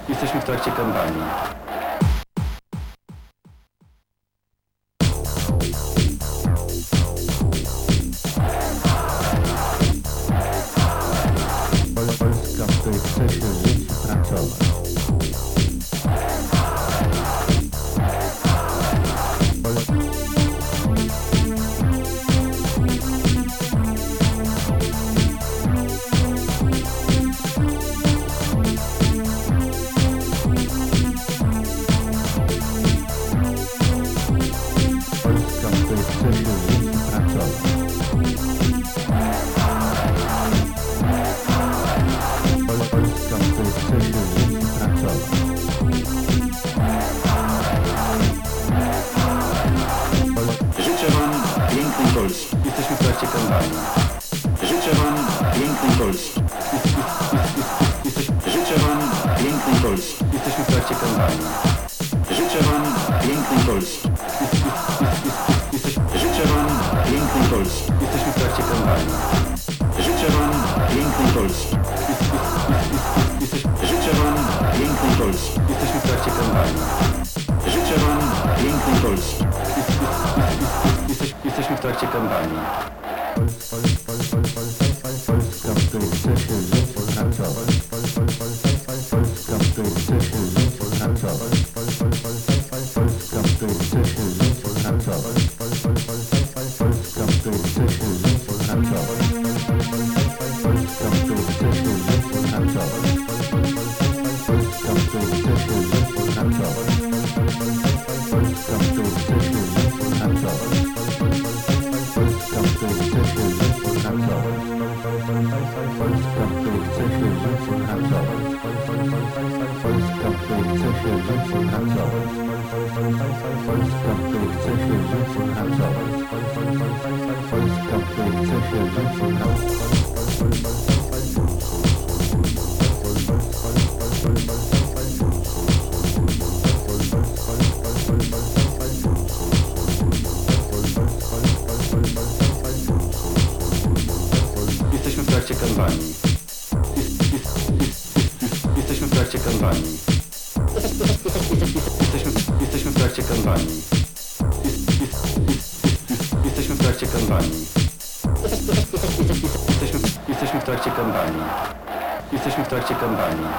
Jesteśmy w trakcie kampanii. Polska, w której chce się żyć i pracować. Polska, w której chce się żyć i pracować. Polska, w której chce się żyć i pracować. Życzę Wam pięknej Polski. Jesteśmy w trakcie kampanii. Życzę Wam pięknej Polski. Życzę Wam pięknej Polski. Jesteśmy w trakcie kampanii. Życzę Wam pięknej Polski. Życzę Wam pięknej Polski. Jesteśmy w trakcie kampanii. Życzę Wam pięknej Polski. Życzę Wam pięknej Polski. Jesteśmy w trakcie kampanii. Życzę Wam pięknej Polski. Jesteśmy w trakcie kampanii. Polska, w której chce się żyć i pracować. Polska, w której chce się żyć i pracować. Polska, w której chce się żyć i pracować. Polska, w której chce się żyć i pracować. Polska, w której chce się żyć i pracować. Polska, w której chce się żyć i pracować. Polska, w której chce się żyć i pracować. Polska, w której chce się żyć i pracować. Polska, w której chce się żyć i pracować. Polska, w której chce się żyć i pracować. Polska, w której chce się żyć i pracować. Polska, w której chce się żyć i pracować. Jesteśmy w trakcie kampanii. Jesteśmy w trakcie kampanii. Jesteśmy w trakcie kampanii. Jesteśmy w trakcie kampanii. Jesteśmy w trakcie kampanii. Jesteśmy w trakcie kampanii.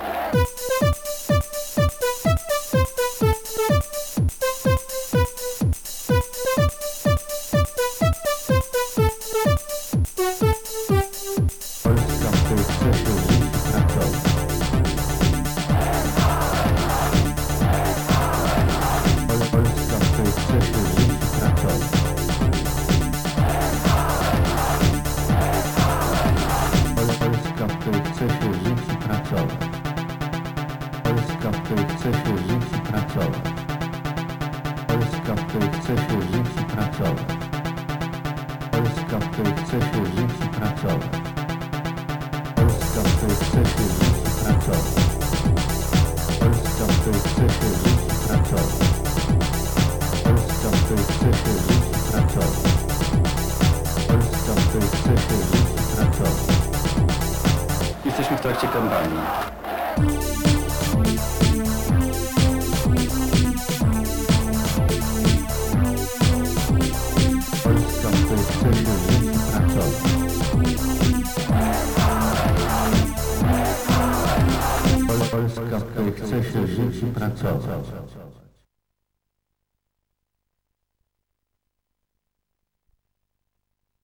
Polska, w której chce się żyć i pracować. Polska, w której chce się żyć i pracować. Polska, w której chce się żyć i pracować. Polska, w której chce się żyć i pracować. Polska, w której chce się żyć i pracować. Polska, w której chce się żyć i pracować. Polska, w której chce się żyć i pracować. Polska, w której chce się żyć i pracować. Polska, w której chce się żyć i pracować. Polska, w której chce się żyć i pracować. Jesteśmy w trakcie kampanii. Polska, w której chce się żyć i pracować. Polska, w której chce się żyć i pracować.